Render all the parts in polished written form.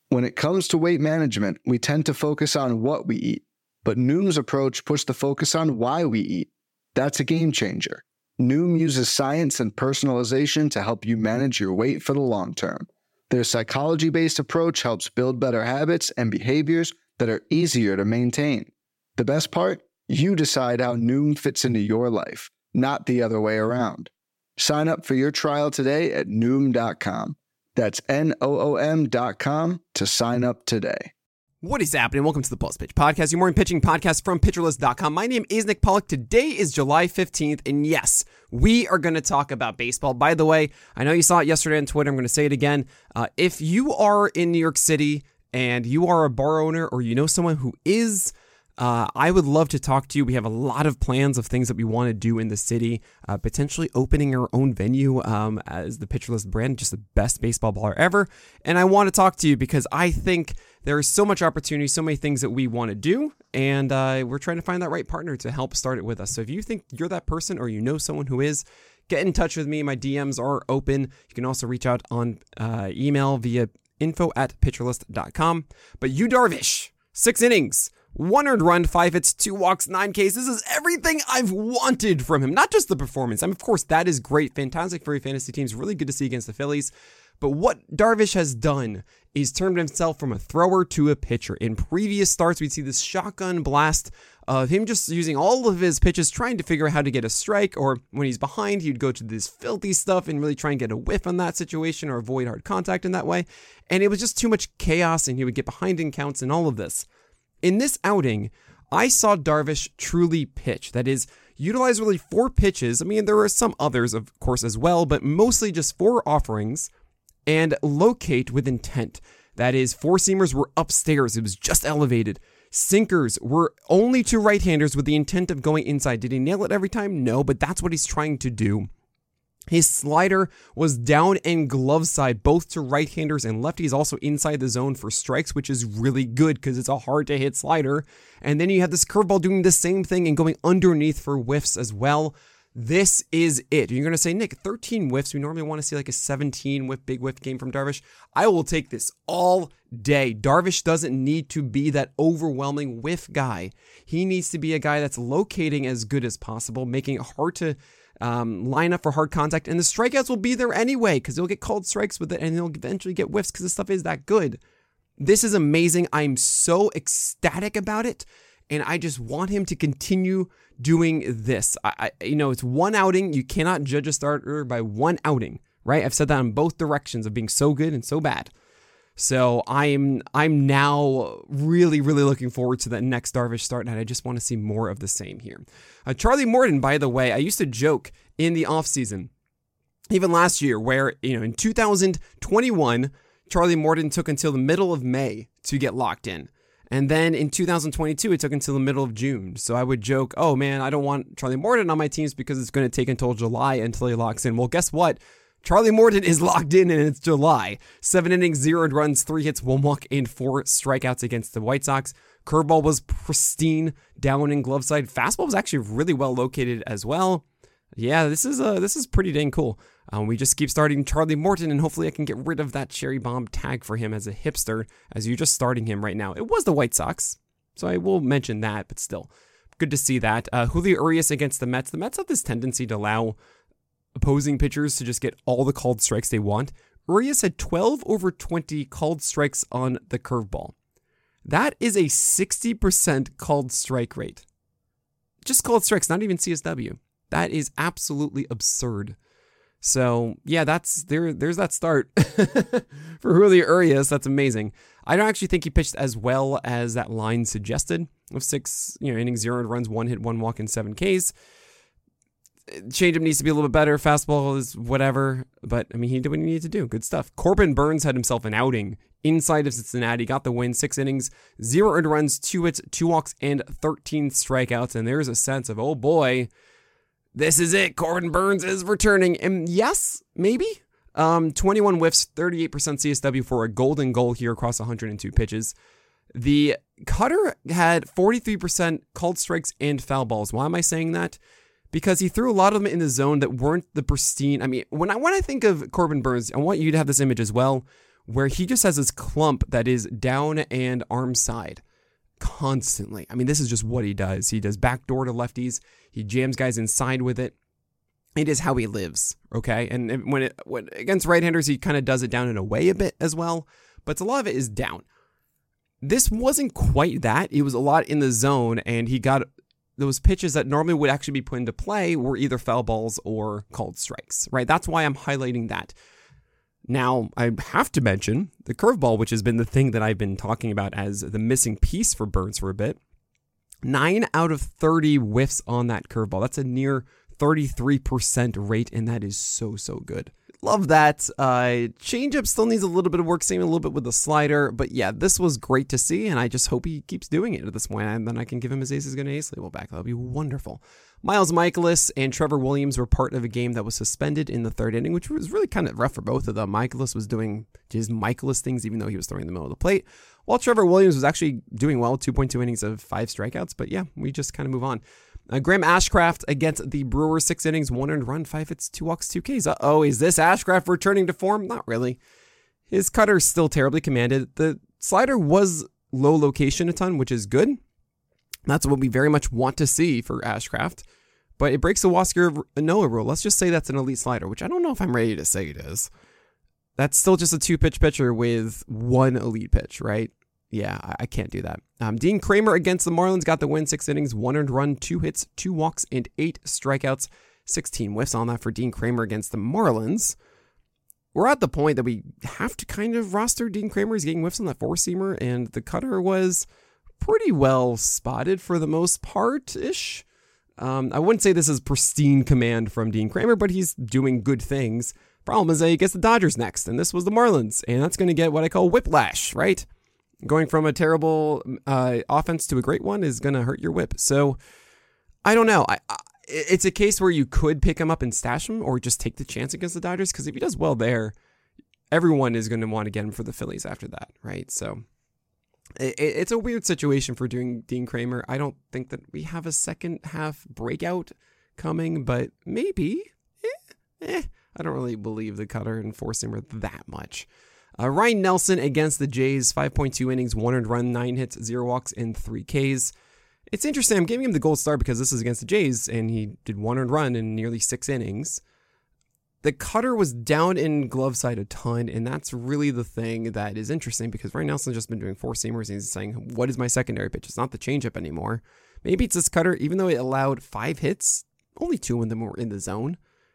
When it comes to weight management, we tend to focus on what we eat, but Noom's approach puts the focus on why we eat. That's a game changer. Noom uses science and personalization to help you manage your weight for the long term. Their psychology-based approach helps build better habits and behaviors that are easier to maintain. The best part? You decide how Noom fits into your life, not the other way around. Sign up for your trial today at Noom.com. That's Noom.com to sign up today. What is happening? Welcome to the Pulse Pitch Podcast, your morning pitching podcast from PitcherList.com. My name is Nick Pollock. Today is July 15th, and yes, we are going to talk about baseball. By the way, I know you saw it yesterday on Twitter. I'm going to say it again. If you are in New York City and you are a bar owner or you know someone who is, I would love to talk to you. We have a lot of plans of things that we want to do in the city, potentially opening our own venue as the Pitcher List brand, just the best baseball baller ever. And I want to talk to you because I think there is so much opportunity, so many things that we want to do, and we're trying to find that right partner to help start it with us. So if you think you're that person or you know someone who is, get in touch with me. My DMs are open. You can also reach out on email via info@pitcherlist.com. But Yu Darvish, 6 innings, 1 earned run, 5 hits, 2 walks, 9 Ks. This is everything I've wanted from him. Not just the performance. I mean, of course, that is great. Fantastic for your fantasy teams. Really good to see against the Phillies. But what Darvish has done is turned himself from a thrower to a pitcher. In previous starts, we'd see this shotgun blast of him just using all of his pitches, trying to figure out how to get a strike, or when he's behind, he'd go to this filthy stuff and really try and get a whiff on that situation or avoid hard contact in that way. And it was just too much chaos, and he would get behind in counts and all of this. In this outing, I saw Darvish truly pitch. That is, utilize really 4 pitches. I mean, there are some others, of course, as well, but mostly just 4 offerings and locate with intent. That is, 4-seamers were upstairs. It was just elevated. Sinkers were only to right-handers with the intent of going inside. Did he nail it every time? No, but that's what he's trying to do. His slider was down and glove side, both to right-handers and lefties, also inside the zone for strikes, which is really good because it's a hard-to-hit slider. And then you have this curveball doing the same thing and going underneath for whiffs as well. This is it. You're going to say, Nick, 13 whiffs. We normally want to see like a 17 whiff, big whiff game from Darvish. I will take this all day. Darvish doesn't need to be that overwhelming whiff guy. He needs to be a guy that's locating as good as possible, making it hard to line up for hard contact, and the strikeouts will be there anyway because he'll get called strikes with it and he'll eventually get whiffs because the stuff is that good. This is amazing. I'm so ecstatic about it, and I just want him to continue doing this. It's one outing. You cannot judge a starter by one outing, right? I've said that in both directions of being so good and so bad. So I'm now really, really looking forward to that next Darvish start, and I just want to see more of the same here. Charlie Morton, by the way, I used to joke in the offseason, even last year, where in 2021, Charlie Morton took until the middle of May to get locked in. And then in 2022, it took until the middle of June. So I would joke, oh man, I don't want Charlie Morton on my teams because it's going to take until July until he locks in. Well, guess what? Charlie Morton is locked in and it's July. 7 innings, 0 earned runs, 3 hits, 1 walk, and 4 strikeouts against the White Sox. Curveball was pristine, down and glove side. Fastball was actually really well located as well. Yeah, this is pretty dang cool. We just keep starting Charlie Morton, and hopefully I can get rid of that cherry bomb tag for him as a hipster, as you're just starting him right now. It was the White Sox, so I will mention that, but still, good to see that. Julio Urias against the Mets. The Mets have this tendency to allow opposing pitchers to just get all the called strikes they want. Urias had 12 over 20 called strikes on the curveball. That is a 60% called strike rate. Just called strikes, not even CSW. That is absolutely absurd. So, yeah, there's that start for Julio Urias. That's amazing. I don't actually think he pitched as well as that line suggested, of 6 innings, 0 earned runs, 1 hit, 1 walk, and 7 Ks. Changeup needs to be a little bit better. Fastball is whatever. But, I mean, he did what he needed to do. Good stuff. Corbin Burns had himself an outing inside of Cincinnati. Got the win. 6 innings, 0 earned runs, 2 hits, 2 walks, and 13 strikeouts. And there's a sense of, oh boy, this is it. Corbin Burns is returning. And yes, maybe. 21 whiffs, 38% CSW for a golden goal here across 102 pitches. The cutter had 43% called strikes and foul balls. Why am I saying that? Because he threw a lot of them in the zone that weren't the pristine. I mean, when I think of Corbin Burns, I want you to have this image as well. where he just has this clump that is down and arm side constantly. I mean, this is just what he does. He does backdoor to lefties. He jams guys inside with it. It is how he lives, okay? And when against right-handers, he kind of does it down and away a bit as well, but a lot of it is down. This wasn't quite that. It was a lot in the zone, and he got those pitches that normally would actually be put into play were either foul balls or called strikes, right? That's why I'm highlighting that. Now, I have to mention the curveball, which has been the thing that I've been talking about as the missing piece for Burnes for a bit. 9 out of 30 whiffs on that curveball. That's a near 33% rate, and that is so good. Love that. Changeup still needs a little bit of work, same a little bit with the slider, but yeah, this was great to see, and I just hope he keeps doing it at this point, and then I can give him his aces gonna ace label back. That'll be wonderful. Miles Mikolas and Trevor Williams were part of a game that was suspended in the third inning, which was really kind of rough for both of them. Mikolas was doing his Mikolas things, even though he was throwing in the middle of the plate, while Trevor Williams was actually doing well, 2.2 innings of 5 strikeouts, but yeah, we just kind of move on. Graham Ashcraft against the Brewers, 6 innings, 1 earned run, 5 hits, 2 walks, 2 Ks. Is this Ashcraft returning to form? Not really. His cutter's still terribly commanded. The slider was low location a ton, which is good. That's what we very much want to see for Ashcraft. But it breaks the Huascar Ynoa rule. Let's just say that's an elite slider, which I don't know if I'm ready to say it is. That's still just a 2-pitch pitcher with 1 elite pitch, right? Yeah, I can't do that. Dean Kramer against the Marlins got the win, 6 innings, 1 earned run, 2 hits, 2 walks, and 8 strikeouts. 16 whiffs on that for Dean Kramer against the Marlins. We're at the point that we have to kind of roster Dean Kramer. He's getting whiffs on that 4-seamer, and the cutter was pretty well spotted for the most part-ish. I wouldn't say this is pristine command from Dean Kramer, but he's doing good things. Problem is that he gets the Dodgers next, and this was the Marlins, and that's going to get what I call whiplash, right? Going from a terrible offense to a great one is going to hurt your whip. So, I don't know. It's a case where you could pick him up and stash him or just take the chance against the Dodgers, because if he does well there, everyone is going to want to get him for the Phillies after that, right? So, it's a weird situation for doing Dean Kramer. I don't think that we have a second half breakout coming, but maybe. I don't really believe the cutter and 4-seamer that much. Ryan Nelson against the Jays, 5.2 innings, 1 earned run, 9 hits, 0 walks, and 3 Ks. It's interesting. I'm giving him the gold star because this is against the Jays, and he did 1 earned run in nearly 6 innings. The cutter was down in glove side a ton, and that's really the thing that is interesting because Ryan Nelson's just been doing 4-seamers, and he's saying, what is my secondary pitch? It's not the changeup anymore. Maybe it's this cutter, even though it allowed 5 hits, only 2 of them were in the zone.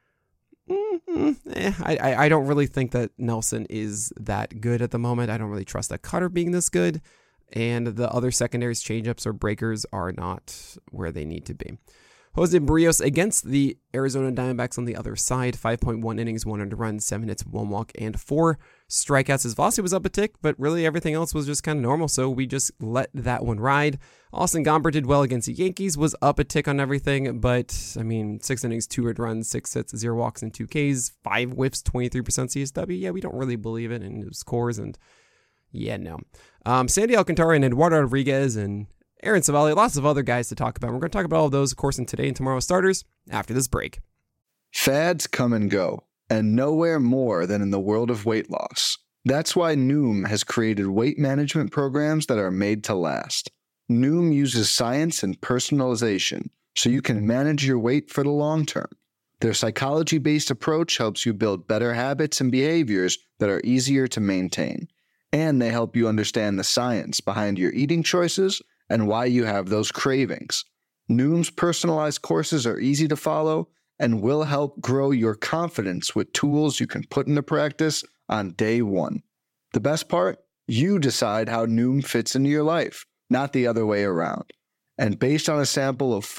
I don't really think that Nelson is that good at the moment. I don't really trust that cutter being this good, and the other secondaries, changeups or breakers, are not where they need to be. Jose Barrios against the Arizona Diamondbacks on the other side, 5.1 innings, 1 earned run, 7 hits, 1 walk, and 4 strikeouts. His velocity was up a tick, but really everything else was just kind of normal, so we just let that one ride. Austin Gomber did well against the Yankees, was up a tick on everything, but, I mean, 6 innings, 2 earned runs, 6 hits, 0 walks, and 2 Ks, 5 whiffs, 23% CSW. Yeah, we don't really believe it in his scores, and yeah, no. Sandy Alcantara and Eduardo Rodriguez and Aaron Savali, lots of other guys to talk about. We're going to talk about all of those, of course, in today and tomorrow's starters after this break. Fads come and go, and nowhere more than in the world of weight loss. That's why Noom has created weight management programs that are made to last. Noom uses science and personalization so you can manage your weight for the long term. Their psychology-based approach helps you build better habits and behaviors that are easier to maintain. And they help you understand the science behind your eating choices and why you have those cravings. Noom's personalized courses are easy to follow and will help grow your confidence with tools you can put into practice on day one. The best part? You decide how Noom fits into your life, not the other way around. And based on a sample of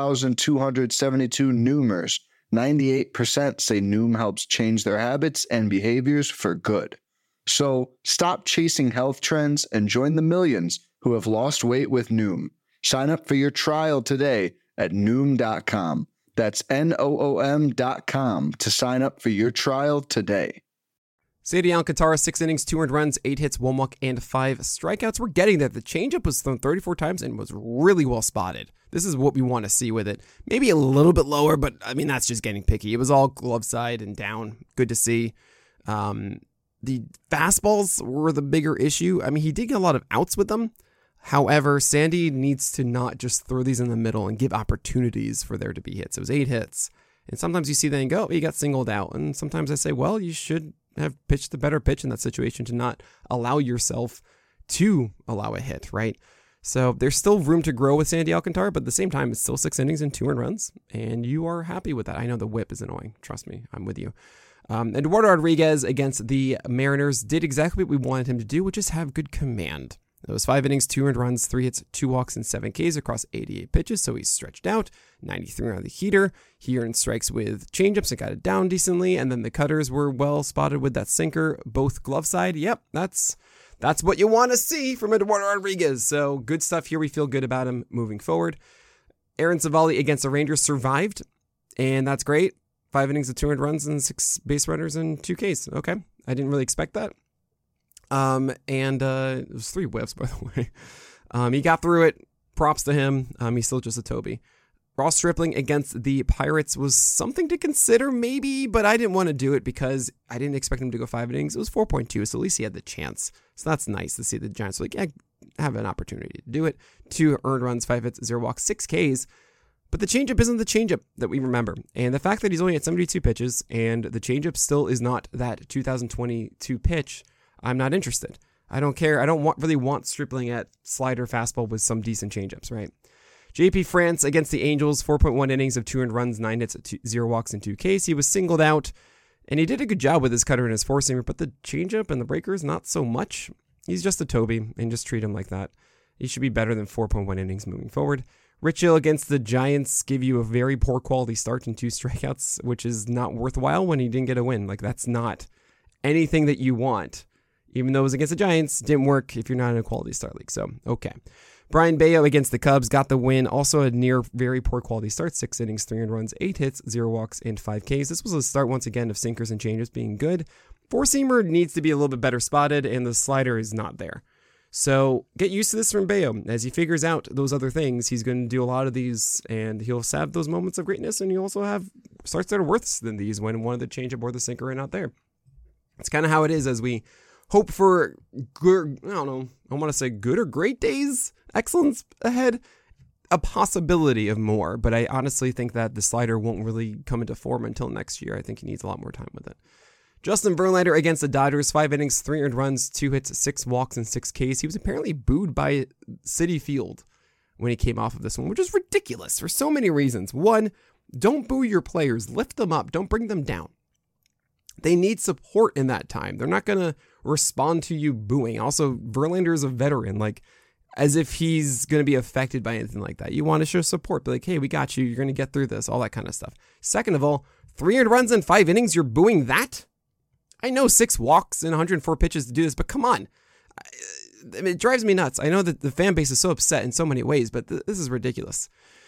4,272 Noomers, 98% say Noom helps change their habits and behaviors for good. So stop chasing health trends and join the millions who have lost weight with Noom. Sign up for your trial today at Noom.com. That's Noom.com to sign up for your trial today. Sandy Alcantara, 6 innings, 2 earned runs, 8 hits, 1 walk, and 5 strikeouts. We're getting there. The changeup was thrown 34 times and was really well spotted. This is what we want to see with it. Maybe a little bit lower, but I mean, that's just getting picky. It was all glove side and down. Good to see. The fastballs were the bigger issue. I mean, he did get a lot of outs with them. However, Sandy needs to not just throw these in the middle and give opportunities for there to be hits. It was 8 hits. And sometimes you see that and go, he got singled out. And sometimes I say, well, you should have pitched the better pitch in that situation to not allow yourself to allow a hit, right? So there's still room to grow with Sandy Alcantara, but at the same time, it's still 6 innings and 2 earned runs. And you are happy with that. I know the whip is annoying. Trust me, I'm with you. Eduardo Rodriguez against the Mariners did exactly what we wanted him to do, which is have good command. It was 5 innings, 2 earned runs, 3 hits, 2 walks, and 7 Ks across 88 pitches, so he's stretched out. 93 on the heater. He earned strikes with changeups and got it down decently, and then the cutters were well spotted with that sinker, both glove side. Yep, that's what you want to see from Eduardo Rodriguez. So good stuff here. We feel good about him moving forward. Aaron Civale against the Rangers survived, and that's great. 5 innings of 2 earned runs and 6 base runners and 2 Ks. Okay, I didn't really expect that. It was 3 whiffs, by the way. He got through it. Props to him. He's still just a Toby. Ross Stripling against the Pirates was something to consider, maybe, but I didn't want to do it because I didn't expect him to go 5 innings. It was 4.2, so at least he had the chance. So that's nice to see the Giants like, yeah, have an opportunity to do it. 2 earned runs, 5 hits, 0 walks, 6 Ks. But the changeup isn't the changeup that we remember. And the fact that he's only at 72 pitches and the changeup still is not that 2022 pitch, I'm not interested. I don't care. I don't really want Stripling at slider fastball with some decent changeups, right? JP France against the Angels, 4.1 innings of 2 earned runs, 9 hits, 0 walks, and 2 Ks. He was singled out, and he did a good job with his cutter and his four-seamer, but the changeup and the breakers, not so much. He's just a Toby, and just treat him like that. He should be better than 4.1 innings moving forward. Rich Hill against the Giants give you a very poor quality start and 2 strikeouts, which is not worthwhile when he didn't get a win. Like, that's not anything that you want. Even though it was against the Giants, didn't work if you're not in a quality start league. So, okay. Brian Bayo against the Cubs got the win. Also a near very poor quality start. 6 innings, 3 earned runs, 8 hits, 0 walks, and 5 Ks. This was a start once again of sinkers and changes being good. Four-seamer needs to be a little bit better spotted, and the slider is not there. So get used to this from Bayo. As he figures out those other things, he's going to do a lot of these, and he'll have those moments of greatness, and he'll also have starts that are worse than these when one of the changeup or the sinker are not there. It's kind of how it is as we hope for good, I don't know, I want to say good or great days, excellence ahead, a possibility of more, but I honestly think that the slider won't really come into form until next year. I think he needs a lot more time with it. Justin Verlander against the Dodgers, 5 innings, 3 earned runs, 2 hits, 6 walks, and 6 Ks. He was apparently booed by Citi Field when he came off of this one, which is ridiculous for so many reasons. One, don't boo your players. Lift them up. Don't bring them down. They need support in that time. They're not going to respond to you booing. Also, Verlander is a veteran, like as if he's going to be affected by anything like that. You want to show support, be like, hey, we got you. You're going to get through this, all that kind of stuff. Second of all, 3 earned runs in 5 innings. You're booing that? I know 6 walks and 104 pitches to do this, but come on. I mean, it drives me nuts. I know that the fan base is so upset in so many ways, but this is ridiculous.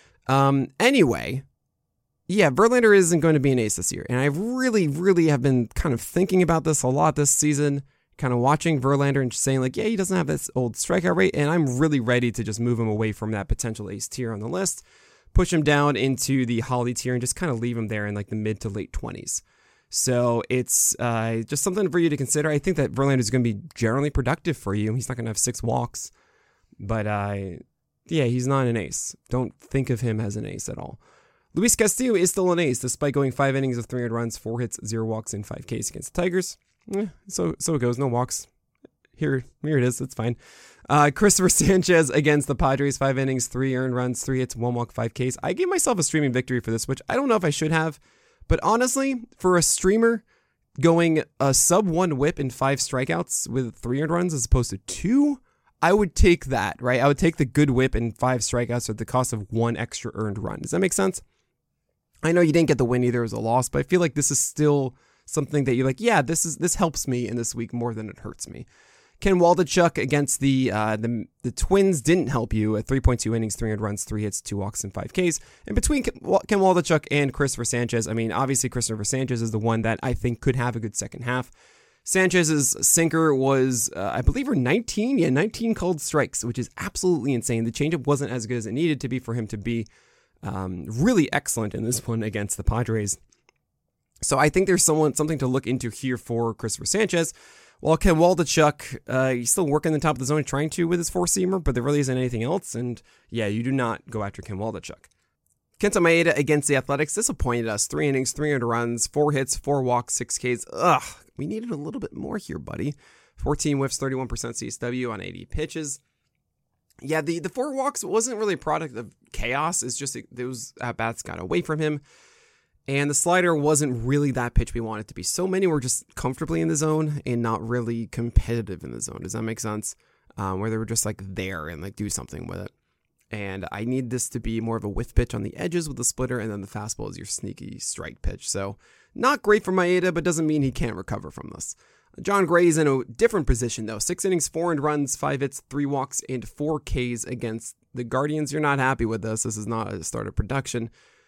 Anyway, yeah, Verlander isn't going to be an ace this year. And I really, really have been kind of thinking about this a lot this season, kind of watching Verlander and saying like, yeah, he doesn't have this old strikeout rate. And I'm really ready to just move him away from that potential ace tier on the list, push him down into the Holly tier and just kind of leave him there in like the mid to late 20s. So it's just something for you to consider. I think that Verlander is going to be generally productive for you. He's not going to have 6 walks, but yeah, he's not an ace. Don't think of him as an ace at all. Luis Castillo is still an ace, despite going 5 innings of 3 earned runs, 4 hits, 0 walks, and 5 Ks against the Tigers. So it goes. No walks. Here it is. It's fine. Christopher Sanchez against the Padres, 5 innings, 3 earned runs, 3 hits, 1 walk, 5 Ks. I gave myself a streaming victory for this, which I don't know if I should have. But honestly, for a streamer going a sub-1 whip and 5 strikeouts with 3 earned runs as opposed to 2, I would take that, right? I would take the good whip and 5 strikeouts at the cost of 1 extra earned run. Does that make sense? I know you didn't get the win either, it was a loss, but I feel like this is still something that you're like, yeah, this helps me in this week more than it hurts me. Ken Waldichuk against the Twins didn't help you at 3.2 innings, 3 earned runs, 3 hits, 2 walks, and 5 Ks. And between Ken Waldichuk and Christopher Sanchez, I mean, obviously Christopher Sanchez is the one that I think could have a good second half. Sanchez's sinker was, I believe, 19 called strikes, which is absolutely insane. The changeup wasn't as good as it needed to be for him to be really excellent in this one against the Padres. So I think there's something to look into here for Christopher Sanchez. While Ken Waldichuk, he's still working the top of the zone, trying to with his four-seamer, but there really isn't anything else. And yeah, you do not go after Ken Waldichuk. Kenta Maeda against the Athletics disappointed us. 3 innings, 300 runs, 4 hits, 4 walks, 6 Ks. Ugh, we needed a little bit more here, buddy. 14 whiffs, 31% CSW on 80 pitches. Yeah, the 4 walks wasn't really a product of chaos. It's just those at-bats got away from him. And the slider wasn't really that pitch we want it to be. So many were just comfortably in the zone and not really competitive in the zone. Does that make sense? Where they were just like there and like do something with it. And I need this to be more of a whiff pitch on the edges with the splitter, and then the fastball is your sneaky strike pitch. So not great for Maeda, but doesn't mean he can't recover from this. Jon Gray is in a different position though. 6 innings, 4 earned runs, 5 hits, 3 walks, and 4 Ks against the Guardians. You're not happy with this. This is not a start of production.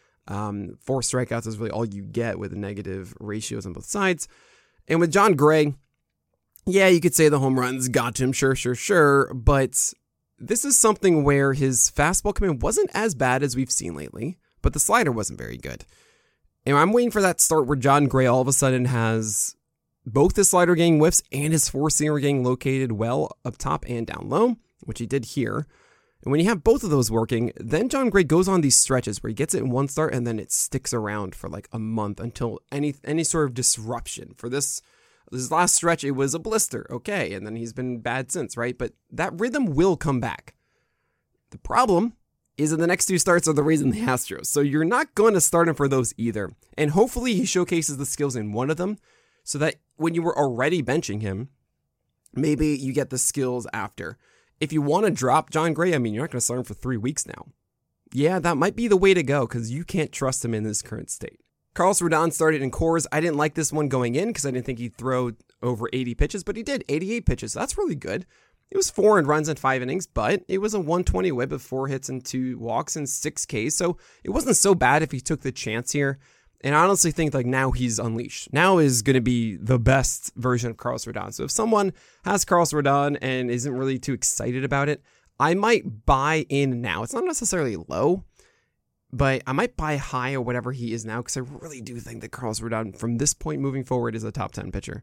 4 strikeouts is really all you get with the negative ratios on both sides. And with Jon Gray, yeah, you could say the home runs got to him, sure. But this is something where his fastball command wasn't as bad as we've seen lately, but the slider wasn't very good. And I'm waiting for that start where Jon Gray all of a sudden has both his slider getting whiffs and his four-seamer getting located well up top and down low, which he did here. And when you have both of those working, then Jon Gray goes on these stretches where he gets it in one start and then it sticks around for like a month until any sort of disruption. For this last stretch, it was a blister, okay, and then he's been bad since, right? But that rhythm will come back. The problem is that the next 2 starts are the reason the Astros. So you're not going to start him for those either. And hopefully he showcases the skills in one of them so that when you were already benching him, maybe you get the skills after. If you want to drop Jon Gray, I mean, you're not going to start him for 3 weeks now. Yeah, that might be the way to go because you can't trust him in this current state. Carlos Rodon started in Coors. I didn't like this one going in because I didn't think he'd throw over 80 pitches, but he did, 88 pitches. That's really good. It was 4 earned runs in 5 innings, but it was a 120 whip of 4 hits and 2 walks and 6 Ks, so it wasn't so bad if he took the chance here. And I honestly think like now he's unleashed. Now is going to be the best version of Carlos Rodon. So if someone has Carlos Rodon and isn't really too excited about it, I might buy in now. It's not necessarily low, but I might buy high or whatever he is now because I really do think that Carlos Rodon from this point moving forward is a top 10 pitcher.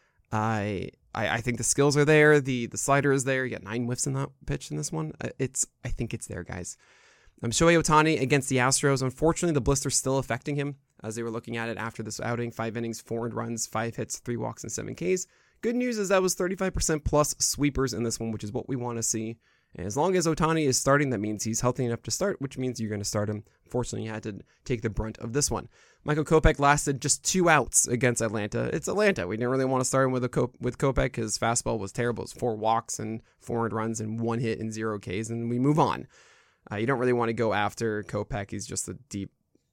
I think the skills are there. The slider is there. You got 9 whiffs in that pitch in this one. I think it's there, guys. Shohei Ohtani against the Astros. Unfortunately, the blister's still affecting him as they were looking at it after this outing. 5 innings, 4 earned runs, 5 hits, 3 walks, and 7 Ks. Good news is that was 35% plus sweepers in this one, which is what we want to see. And as long as Ohtani is starting, that means he's healthy enough to start, which means you're going to start him. Fortunately, you had to take the brunt of this one. Michael Kopech lasted just 2 outs against Atlanta. It's Atlanta. We didn't really want to start him with Kopech. His fastball was terrible. It was 4 walks and 4 earned runs and 1 hit and 0 Ks, and we move on. You don't really want to go after Kopech. He's just a deep,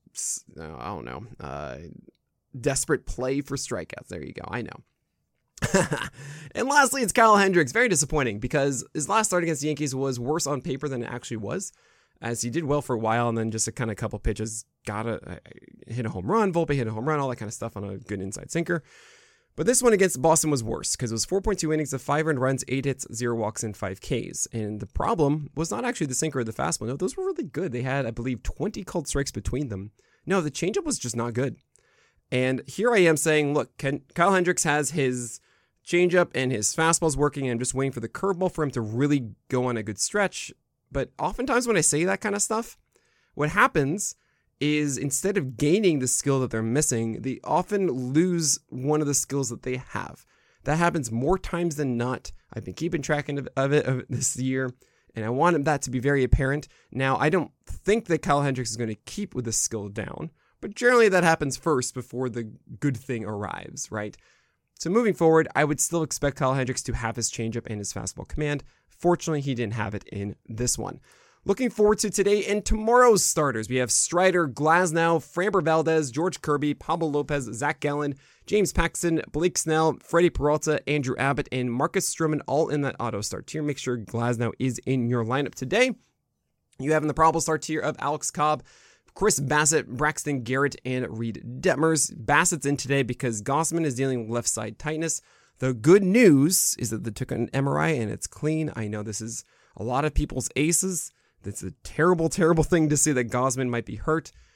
desperate play for strikeouts. There you go. I know. And lastly, it's Kyle Hendricks. Very disappointing because his last start against the Yankees was worse on paper than it actually was, as he did well for a while and then just a kind of couple pitches hit a home run. Volpe hit a home run, all that kind of stuff on a good inside sinker. But this one against Boston was worse because it was 4.2 innings of 5 earned runs, 8 hits, 0 walks, and 5 Ks. And the problem was not actually the sinker or the fastball. No, those were really good. They had, I believe, 20 called strikes between them. No, the changeup was just not good. And here I am saying, look, Kyle Hendricks has his changeup and his fastball's working, and I'm just waiting for the curveball for him to really go on a good stretch. But oftentimes when I say that kind of stuff, what happens is instead of gaining the skill that they're missing, they often lose one of the skills that they have. That happens more times than not. I've been keeping track of it this year, and I want that to be very apparent. Now, I don't think that Kyle Hendricks is going to keep with the skill down, but generally that happens first before the good thing arrives, right? So moving forward, I would still expect Kyle Hendricks to have his changeup and his fastball command. Fortunately, he didn't have it in this one. Looking forward to today and tomorrow's starters. We have Strider, Glasnow, Framber Valdez, George Kirby, Pablo Lopez, Zach Gallen, James Paxton, Blake Snell, Freddie Peralta, Andrew Abbott, and Marcus Stroman all in that auto start tier. Make sure Glasnow is in your lineup today. You have in the probable start tier of Alex Cobb, Chris Bassett, Braxton Garrett, and Reed Detmers. Bassett's in today because Gausman is dealing with left side tightness. The good news is that they took an MRI and it's clean. I know this is a lot of people's aces. It's a terrible, terrible thing to see that Gausman might be hurt.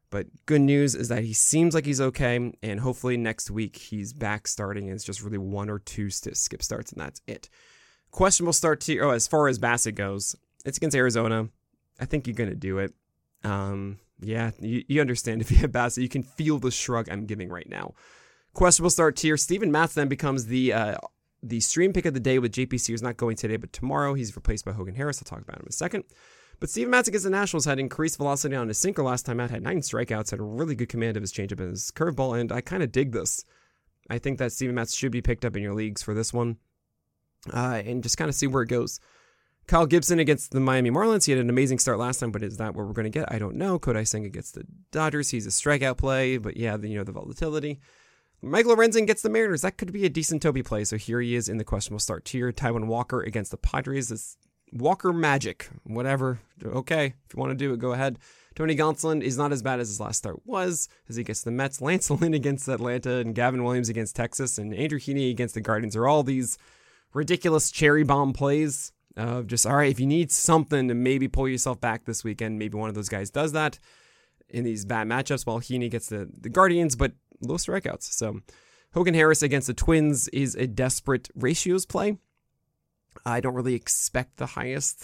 But good news is that he seems like he's okay, and hopefully next week he's back starting, and it's just really 1 or 2 skip starts, and that's it. Questionable start tier. As far as Bassett goes, it's against Arizona. I think you're going to do it. Yeah, you understand if you have Bassett. You can feel the shrug I'm giving right now. Questionable start tier. Steven Matz then becomes the stream pick of the day, with JP Sears not going today, but tomorrow. He's replaced by Hogan Harris. I'll talk about him in a second. But Steven Matz against the Nationals had increased velocity on his sinker last time out, had 9 strikeouts, had a really good command of his changeup and his curveball, and I kind of dig this. I think that Steven Matz should be picked up in your leagues for this one, and just kind of see where it goes. Kyle Gibson against the Miami Marlins. He had an amazing start last time, but is that what we're going to get? I don't know. Kodai Senga against the Dodgers. He's a strikeout play, but yeah, the volatility. Mike Lorenzen gets the Mariners. That could be a decent Toby play, so here he is in the questionable start tier. Taijuan Walker against the Padres. It's Walker magic. Whatever. Okay, if you want to do it, go ahead. Tony Gonsolin is not as bad as his last start was, as he gets the Mets. Lance Lynn against Atlanta, and Gavin Williams against Texas, and Andrew Heaney against the Guardians are all these ridiculous cherry bomb plays. Just, all right, if you need something to maybe pull yourself back this weekend, maybe one of those guys does that in these bad matchups while Heaney gets the Guardians, but low strikeouts. So Hogan Harris against the Twins is a desperate ratios play. I don't really expect the highest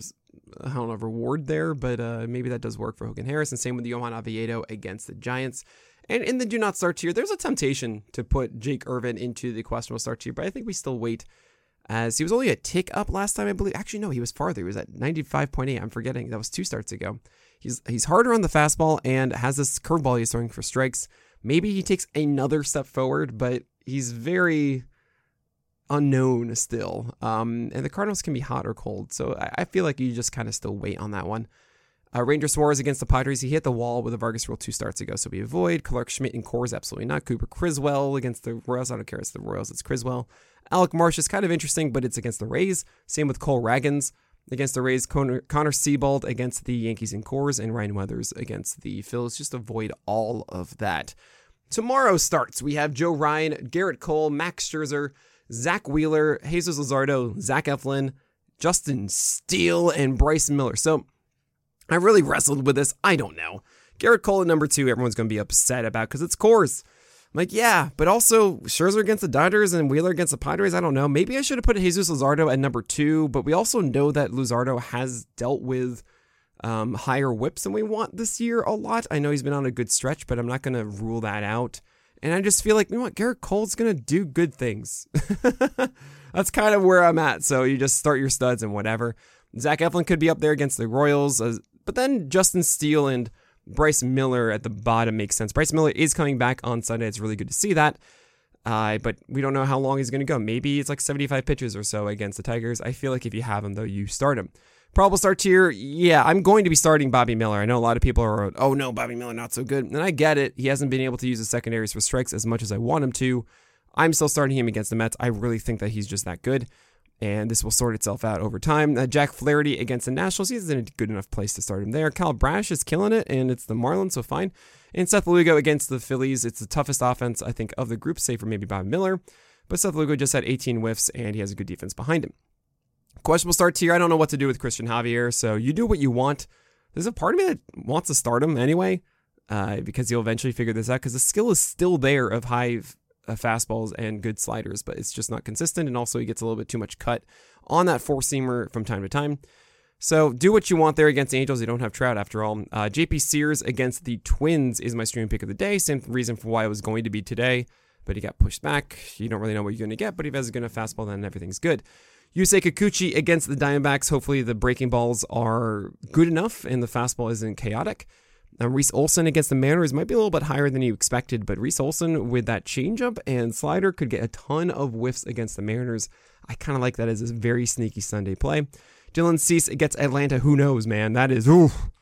reward there, but maybe that does work for Hogan Harris. And same with Johan Oviedo against the Giants. And in the do not start tier, there's a temptation to put Jake Irvin into the questionable start tier, but I think we still wait, as he was only a tick up last time, I believe. Actually, no, he was farther. He was at 95.8. I'm forgetting. That was 2 starts ago. He's harder on the fastball and has this curveball he's throwing for strikes. Maybe he takes another step forward, but he's very unknown still. And the Cardinals can be hot or cold, so I feel like you just kind of still wait on that one. Ranger Suarez against the Padres. He hit the wall with a Vargas rule 2 starts ago, so we avoid. Clark Schmidt and Coors, absolutely not. Cooper Criswell against the Royals. I don't care. It's the Royals. It's Criswell. Alec Marsh is kind of interesting, but it's against the Rays. Same with Cole Ragans against the Rays. Connor Seabold against the Yankees and Coors, and Ryan Weathers against the Phils. Just avoid all of that. Tomorrow starts. We have Joe Ryan, Garrett Cole, Max Scherzer, Zach Wheeler, Jesus Luzardo, Zach Eflin, Justin Steele, and Bryce Miller. So I really wrestled with this. I don't know. Garrett Cole at number 2, everyone's going to be upset about because it's Coors. I'm like, yeah, but also Scherzer against the Dodgers and Wheeler against the Padres. I don't know. Maybe I should have put Jesus Luzardo at number 2, but we also know that Luzardo has dealt with higher whips than we want this year a lot. I know he's been on a good stretch, but I'm not going to rule that out. And I just feel like, you know what, Garrett Cole's going to do good things. That's kind of where I'm at. So you just start your studs and whatever. Zach Eflin could be up there against the Royals, but then Justin Steele and Bryce Miller at the bottom makes sense. Bryce Miller is coming back on Sunday. It's really good to see that. But we don't know how long he's going to go. Maybe it's like 75 pitches or so against the Tigers. I feel like if you have him, though, you start him. Probable start tier, yeah, I'm going to be starting Bobby Miller. I know a lot of people are, oh no, Bobby Miller not so good. And I get it. He hasn't been able to use his secondaries for strikes as much as I want him to. I'm still starting him against the Mets. I really think that he's just that good. And this will sort itself out over time. Jack Flaherty against the Nationals. He's in a good enough place to start him there. Kyle Bradish is killing it, and it's the Marlins, so fine. And Seth Lugo against the Phillies. It's the toughest offense, I think, of the group, save for maybe Bobby Miller. But Seth Lugo just had 18 whiffs, and he has a good defense behind him. Questionable start tier. I don't know what to do with Christian Javier, so you do what you want. There's a part of me that wants to start him anyway, because he'll eventually figure this out, because the skill is still there of high fastballs and good sliders, but it's just not consistent, and also he gets a little bit too much cut on that four-seamer from time to time. So do what you want there against the Angels. You don't have Trout after all. JP Sears against the Twins is my stream pick of the day. Same reason for why it was going to be today, but he got pushed back. You don't really know what you're going to get, but if he has a good enough fastball, then everything's good. Yusei Kikuchi against the Diamondbacks. Hopefully the breaking balls are good enough and the fastball isn't chaotic. Reese Olson against the Mariners might be a little bit higher than you expected, but Reese Olson with that changeup and slider could get a ton of whiffs against the Mariners. I kind of like that as a very sneaky Sunday play. Dylan Cease against Atlanta. Who knows, man? That is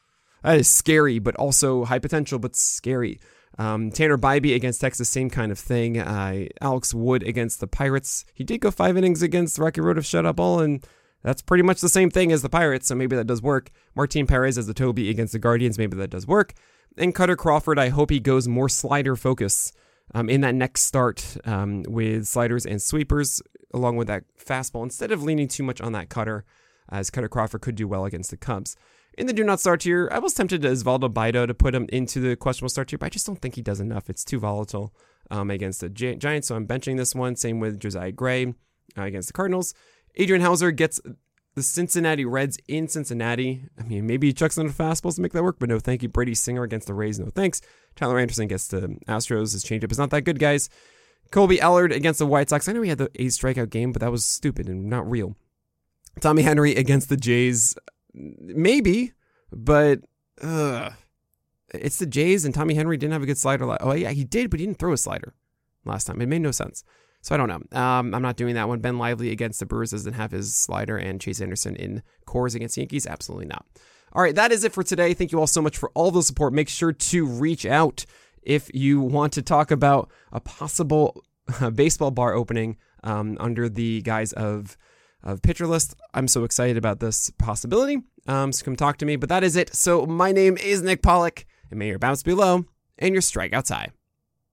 scary, but also high potential, but scary. Tanner Bybee against Texas, same kind of thing. Alex Wood against the Pirates. He did go 5 innings against Rocky Road of shutout ball, and that's pretty much the same thing as the Pirates, so maybe that does work. Martin Perez as the Toby against the Guardians, maybe that does work. And Cutter Crawford, I hope he goes more slider focus in that next start with sliders and sweepers, along with that fastball, instead of leaning too much on that cutter, as Cutter Crawford could do well against the Cubs. In the do not start tier, I was tempted to Osvaldo Bido to put him into the questionable start tier, but I just don't think he does enough. It's too volatile against the Giants, so I'm benching this one. Same with Josiah Gray against the Cardinals. Adrian Hauser gets the Cincinnati Reds in Cincinnati. I mean, maybe he chucks on the fastballs to make that work, but no thank you. Brady Singer against the Rays, no thanks. Tyler Anderson gets the Astros. His changeup is not that good, guys. Colby Allard against the White Sox. I know he had the 8 strikeout game, but that was stupid and not real. Tommy Henry against the Jays. Maybe, but it's the Jays, and Tommy Henry didn't have a good slider. Oh, yeah, he did, but he didn't throw a slider last time. It made no sense. So I don't know. I'm not doing that one. Ben Lively against the Brewers doesn't have his slider, and Chase Anderson in Coors against the Yankees. Absolutely not. All right, that is it for today. Thank you all so much for all the support. Make sure to reach out if you want to talk about a possible baseball bar opening under the guise of Pitcher List. I'm so excited about this possibility. So come talk to me. But that is it. So my name is Nick Pollack, and may your bounce be low and your strikeouts high.